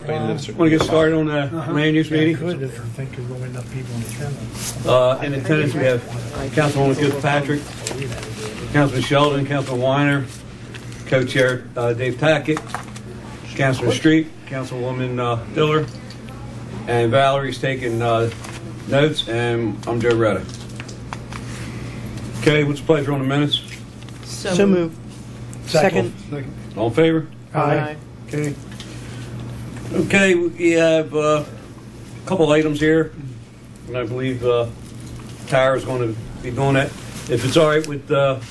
Want to get started on the land use meeting? Good, if you think there's only enough people in attendance. In attendance, we have Councilwoman Fitzpatrick, Councilman Sheldon, Councilman Weiner, Co-Chair Dave Tackett, Councilman Street, Councilwoman Diller, and Valerie's taking notes, and I'm Joe Retta. Okay, what's the pleasure on the minutes? So moved. Second. All in favor? Aye. Okay. Okay, we have a couple items here, and I believe Tara's going to be doing that. If it's all right with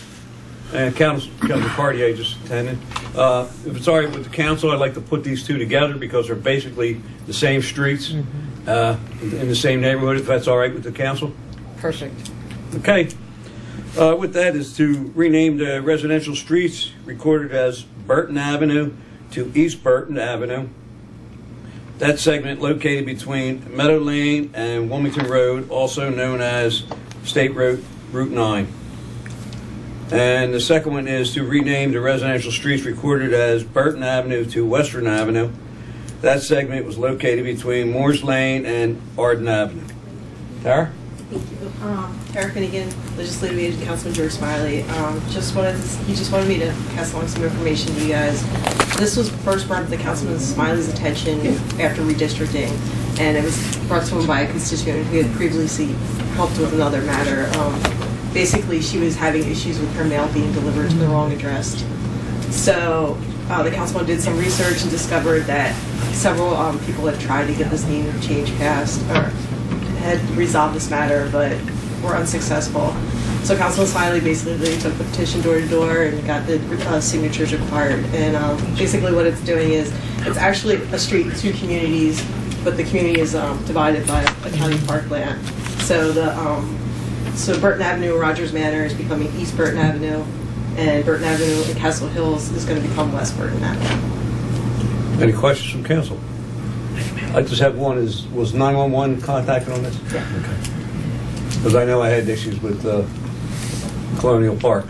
Councilman Cartier just attended. If it's all right with the council, I'd like to put these two together because they're basically the same streets in the same neighborhood, if that's all right with the council. Perfect. Okay. With that is to rename the residential streets recorded as Burton Avenue to East Burton Avenue. That segment located between Meadow Lane and Wilmington Road, also known as State Route 9. And the second one is to rename the residential streets recorded as Burton Avenue to Western Avenue. That segment was located between Moores Lane and Arden Avenue. Tara? Thank you. Tara Finnegan, Legislative Aide to Councilman George Smiley. He just wanted me to pass along some information to you guys. This was first brought to Councilman Smiley's attention after redistricting, and it was brought to him by a constituent who had previously helped with another matter. Basically, she was having issues with her mail being delivered to the wrong address. So the councilman did some research and discovered that several people had tried to get this name change passed, or had resolved this matter, but were unsuccessful. So Councilman Smiley basically took the petition door to door and got the signatures required. And basically what it's doing is, it's actually a street in two communities, but the community is divided by a county parkland. So so Burton Avenue and Rogers Manor is becoming East Burton Avenue, and Burton Avenue in Castle Hills is going to become West Burton Avenue. Any questions from council? I just have one. Was 911 contacted on this? Yeah. Okay. Because I know I had issues with Colonial Park.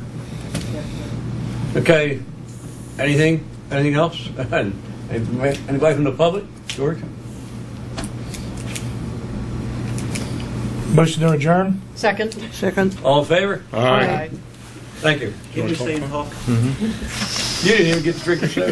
Yeah. Okay. Anything else? Anybody from the public? George? Motion to adjourn? Second. Second. All in favor? Aye. Thank you. Can you stay and talk? You didn't even get to drink your soda.